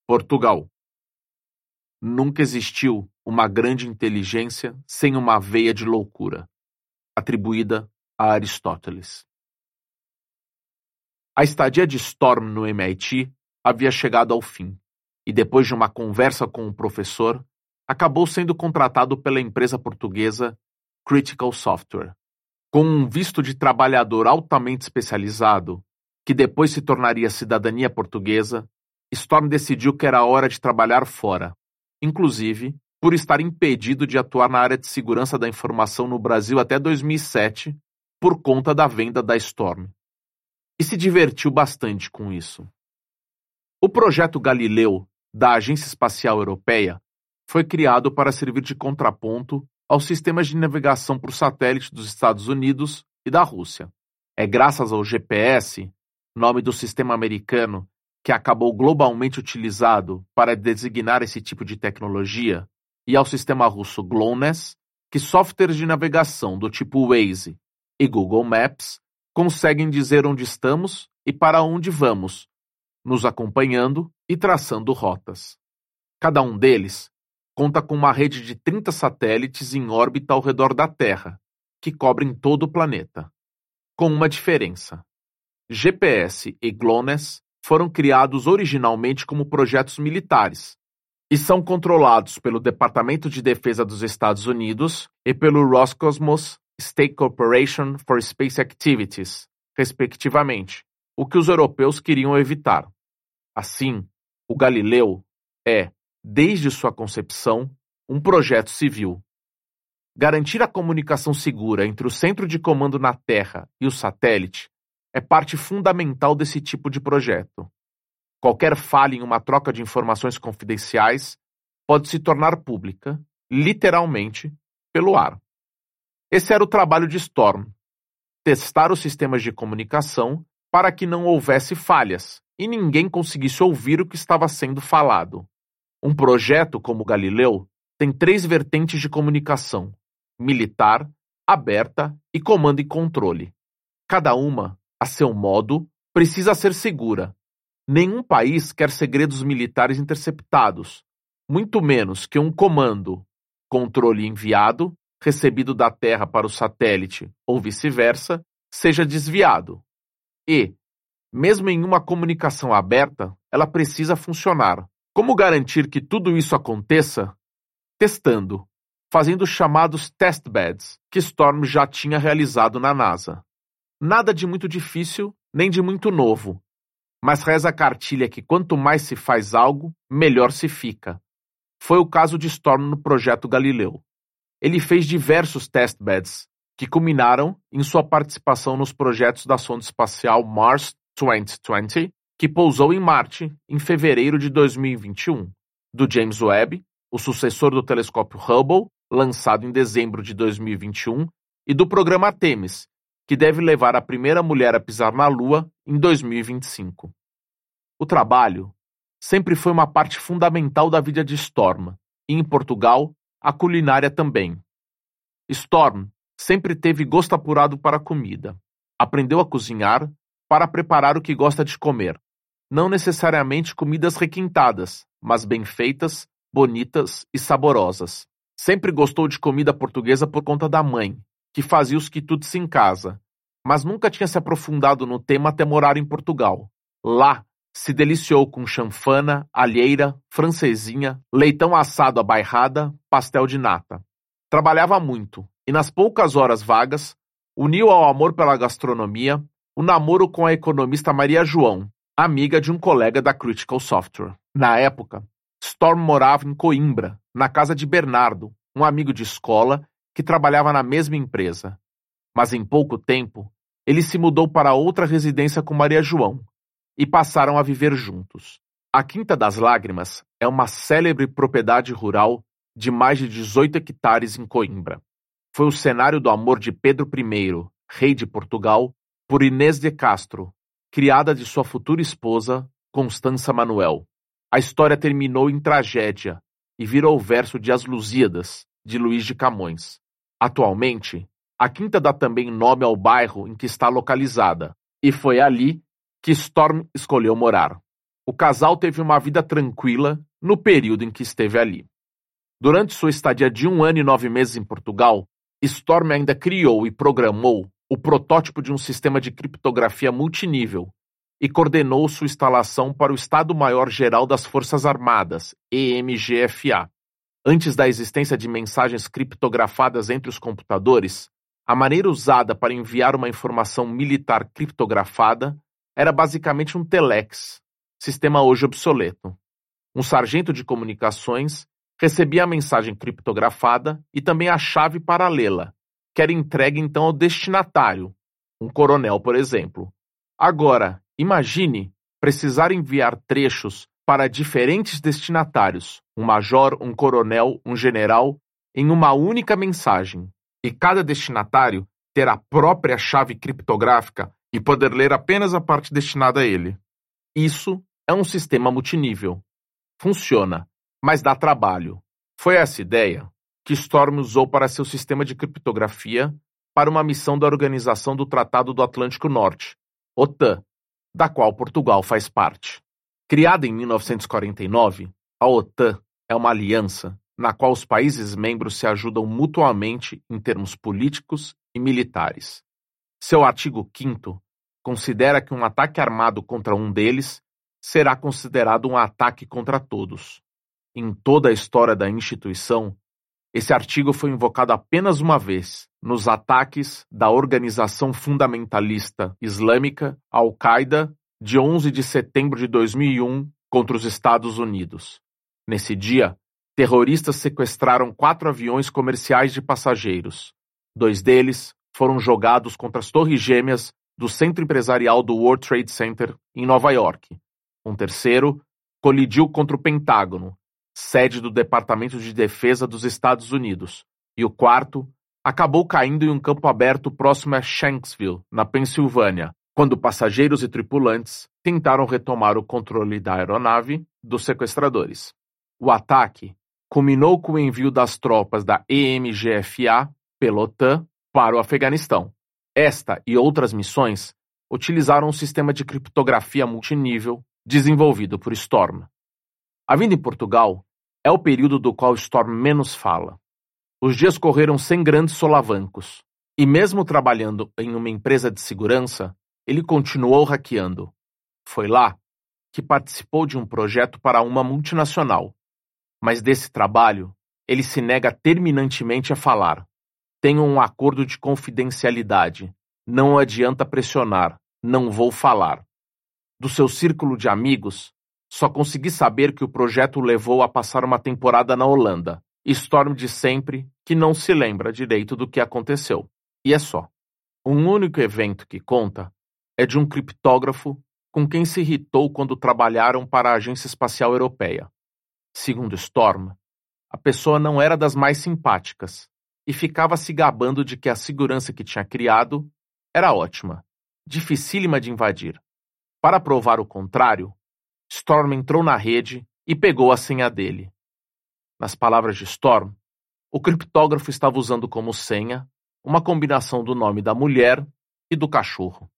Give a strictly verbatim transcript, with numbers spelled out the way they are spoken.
Portugal. Nunca existiu uma grande inteligência sem uma veia de loucura, atribuída a Aristóteles. A estadia de Storm no M I T havia chegado ao fim, e depois de uma conversa com o professor, acabou sendo contratado pela empresa portuguesa Critical Software. Com um visto de trabalhador altamente especializado, que depois se tornaria cidadania portuguesa, Storm decidiu que era hora de trabalhar fora, inclusive por estar impedido de atuar na área de segurança da informação no Brasil até dois mil e sete, por conta da venda da Storm. E se divertiu bastante com isso. O projeto Galileu, da Agência Espacial Europeia, foi criado para servir de contraponto aos sistemas de navegação por satélite dos Estados Unidos e da Rússia. É graças ao G P S, nome do sistema americano, que acabou globalmente utilizado para designar esse tipo de tecnologia, e ao sistema russo GLONASS, que softwares de navegação do tipo Waze e Google Maps conseguem dizer onde estamos e para onde vamos, nos acompanhando e traçando rotas. Cada um deles conta com uma rede de trinta satélites em órbita ao redor da Terra, que cobrem todo o planeta. Com uma diferença. G P S e GLONASS foram criados originalmente como projetos militares e são controlados pelo Departamento de Defesa dos Estados Unidos e pelo Roscosmos State Corporation for Space Activities, respectivamente, o que os europeus queriam evitar. Assim, o Galileu é, desde sua concepção, um projeto civil. Garantir a comunicação segura entre o centro de comando na Terra e o satélite é parte fundamental desse tipo de projeto. Qualquer falha em uma troca de informações confidenciais pode se tornar pública, literalmente, pelo ar. Esse era o trabalho de Storm: testar os sistemas de comunicação para que não houvesse falhas e ninguém conseguisse ouvir o que estava sendo falado. Um projeto como o Galileu tem três vertentes de comunicação: militar, aberta e comando e controle. Cada uma, a seu modo, precisa ser segura. Nenhum país quer segredos militares interceptados, muito menos que um comando, controle enviado, recebido da Terra para o satélite ou vice-versa, seja desviado. E, mesmo em uma comunicação aberta, ela precisa funcionar. Como garantir que tudo isso aconteça? Testando, fazendo os chamados testbeds, que Storm já tinha realizado na NASA. Nada de muito difícil, nem de muito novo. Mas reza a cartilha que quanto mais se faz algo, melhor se fica. Foi o caso de Storm no projeto Galileu. Ele fez diversos testbeds, que culminaram em sua participação nos projetos da sonda espacial Mars dois mil e vinte, que pousou em Marte em fevereiro de dois mil e vinte e um, do James Webb, o sucessor do telescópio Hubble, lançado em dezembro de dois mil e vinte e um, e do programa Artemis, que deve levar a primeira mulher a pisar na Lua em dois mil e vinte e cinco. O trabalho sempre foi uma parte fundamental da vida de Storm, e em Portugal, a culinária também. Storm sempre teve gosto apurado para comida. Aprendeu a cozinhar para preparar o que gosta de comer. Não necessariamente comidas requintadas, mas bem feitas, bonitas e saborosas. Sempre gostou de comida portuguesa por conta da mãe, que fazia os quitutes em casa, mas nunca tinha se aprofundado no tema até morar em Portugal. Lá, se deliciou com chanfana, alheira, francesinha, leitão assado à bairrada, pastel de nata. Trabalhava muito, e nas poucas horas vagas, uniu ao amor pela gastronomia o namoro com a economista Maria João, amiga de um colega da Critical Software. Na época, Storm morava em Coimbra, na casa de Bernardo, um amigo de escola que trabalhava na mesma empresa. Mas em pouco tempo, ele se mudou para outra residência com Maria João e passaram a viver juntos. A Quinta das Lágrimas é uma célebre propriedade rural de mais de dezoito hectares em Coimbra. Foi o cenário do amor de Pedro I, rei de Portugal, por Inês de Castro, criada de sua futura esposa, Constança Manuel. A história terminou em tragédia e virou o verso de As Lusíadas, de Luís de Camões. Atualmente, a quinta dá também nome ao bairro em que está localizada, e foi ali que Storm escolheu morar. O casal teve uma vida tranquila no período em que esteve ali. Durante sua estadia de um ano e nove meses em Portugal, Storm ainda criou e programou o protótipo de um sistema de criptografia multinível e coordenou sua instalação para o Estado-Maior-Geral das Forças Armadas, E M G F A. Antes da existência de mensagens criptografadas entre os computadores, a maneira usada para enviar uma informação militar criptografada era basicamente um telex, sistema hoje obsoleto. Um sargento de comunicações recebia a mensagem criptografada e também a chave paralela, que era entregue então ao destinatário, um coronel, por exemplo. Agora, imagine precisar enviar trechos para diferentes destinatários, um major, um coronel, um general, em uma única mensagem, e cada destinatário ter a própria chave criptográfica e poder ler apenas a parte destinada a ele. Isso é um sistema multinível. Funciona, mas dá trabalho. Foi essa ideia que Storm usou para seu sistema de criptografia para uma missão da Organização do Tratado do Atlântico Norte, OTAN, da qual Portugal faz parte. Criada em mil novecentos e quarenta e nove, a OTAN é uma aliança na qual os países membros se ajudam mutuamente em termos políticos e militares. Seu artigo quinto considera que um ataque armado contra um deles será considerado um ataque contra todos. Em toda a história da instituição, esse artigo foi invocado apenas uma vez, nos ataques da organização fundamentalista islâmica Al-Qaeda de onze de setembro de dois mil e um contra os Estados Unidos. Nesse dia, terroristas sequestraram quatro aviões comerciais de passageiros. Dois deles foram jogados contra as torres gêmeas do centro empresarial do World Trade Center em Nova York. Um terceiro colidiu contra o Pentágono, sede do Departamento de Defesa dos Estados Unidos, e o quarto acabou caindo em um campo aberto próximo a Shanksville, na Pensilvânia, quando passageiros e tripulantes tentaram retomar o controle da aeronave dos sequestradores. O ataque culminou com o envio das tropas da E M G F A pela OTAN para o Afeganistão. Esta e outras missões utilizaram um sistema de criptografia multinível desenvolvido por Storm. A vida em Portugal é o período do qual Storm menos fala. Os dias correram sem grandes solavancos, e mesmo trabalhando em uma empresa de segurança, ele continuou hackeando. Foi lá que participou de um projeto para uma multinacional, mas desse trabalho ele se nega terminantemente a falar. Tenho um acordo de confidencialidade, não adianta pressionar, não vou falar. Do seu círculo de amigos, só consegui saber que o projeto o levou a passar uma temporada na Holanda. Storm diz sempre que não se lembra direito do que aconteceu. E é só. Um único evento que conta é de um criptógrafo com quem se irritou quando trabalharam para a Agência Espacial Europeia. Segundo Storm, a pessoa não era das mais simpáticas e ficava se gabando de que a segurança que tinha criado era ótima, dificílima de invadir. Para provar o contrário, Storm entrou na rede e pegou a senha dele. Nas palavras de Storm, o criptógrafo estava usando como senha uma combinação do nome da mulher e do cachorro.